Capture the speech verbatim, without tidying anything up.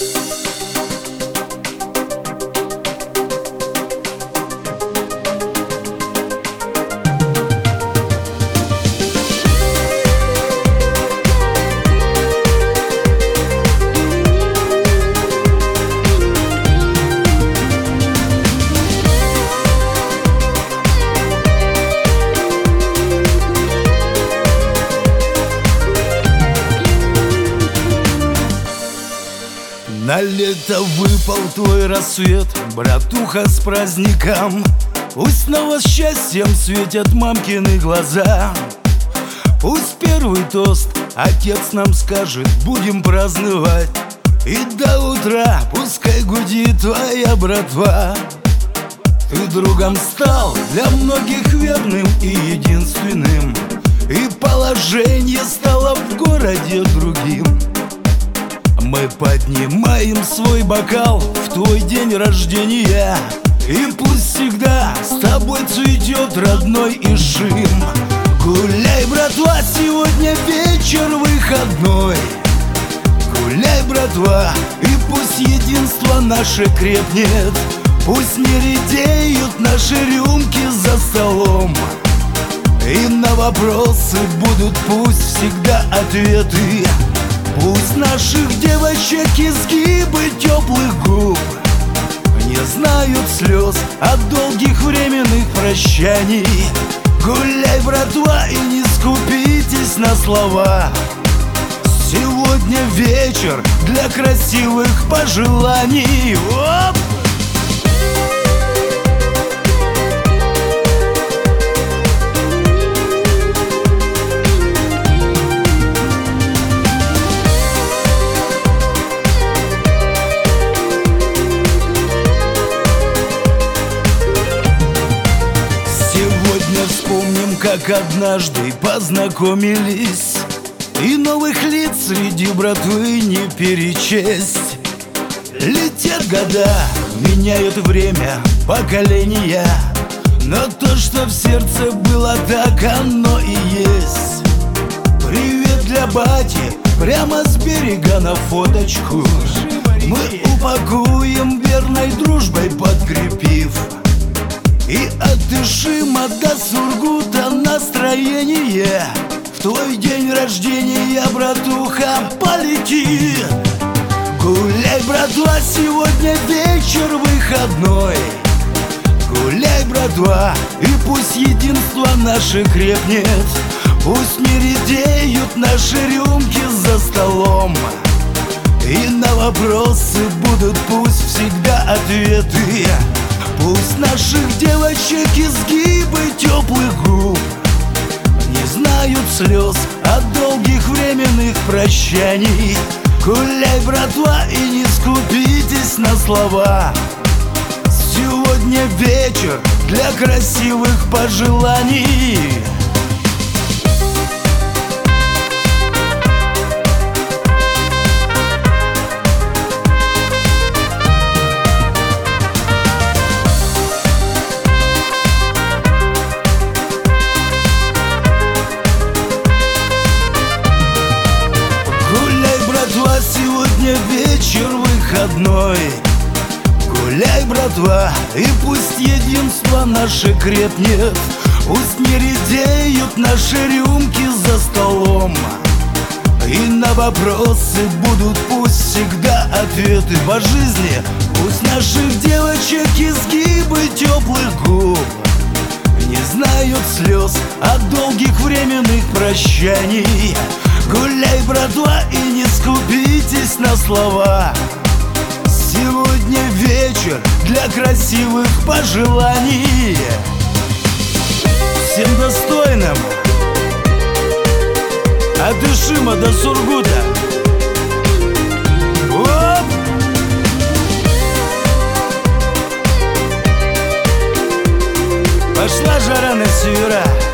На лето выпал твой рассвет, братуха, с праздником. Пусть снова счастьем светят мамкины глаза. Пусть первый тост отец нам скажет, будем праздновать. И до утра пускай гудит твоя братва. Ты другом стал для многих верным и единственным, и положение стало в городе другим. Мы поднимаем свой бокал в твой день рождения, и пусть всегда с тобой цветет родной Ишим. Гуляй, братва, сегодня вечер выходной. Гуляй, братва, и пусть единство наше крепнет. Пусть не редеют наши рюмки за столом, и на вопросы будут пусть всегда ответы. Пусть наших девочек изгибы теплых губ не знают слез от долгих временных прощаний. Гуляй, братва, и не скупитесь на слова. Сегодня вечер для красивых пожеланий. Оп! Вспомним, как однажды познакомились, и новых лиц среди братвы не перечесть. Летят года, меняют время, поколения, но то, что в сердце было, так оно и есть. Привет для бати, прямо с берега на фоточку. Мы упакуем верной дружбой, подкрепив. И от Ишима до Сургута настроение в твой день рождения, братуха, полетит. Гуляй, братва, сегодня вечер выходной. Гуляй, братва, и пусть единство наше крепнет. Пусть не редеют наши рюмки за столом, и на вопросы будут пусть всегда ответы. Пусть наших девочек изгибы теплых губ не знают слез от долгих временных прощаний. Гуляй, братва, и не скупитесь на слова. Сегодня вечер для красивых пожеланий. Сегодня вечер выходной. Гуляй, братва, и пусть единство наше крепнет. Пусть не редеют наши рюмки за столом, и на вопросы будут пусть всегда ответы по жизни. Пусть наших девочек изгибы теплых губ не знают слез от долгих временных прощаний. Гуляй, братва, и не скупитесь на слова. Сегодня вечер для красивых пожеланий. Всем достойным от Ишима до Сургута. Оп! Пошла жара на севера.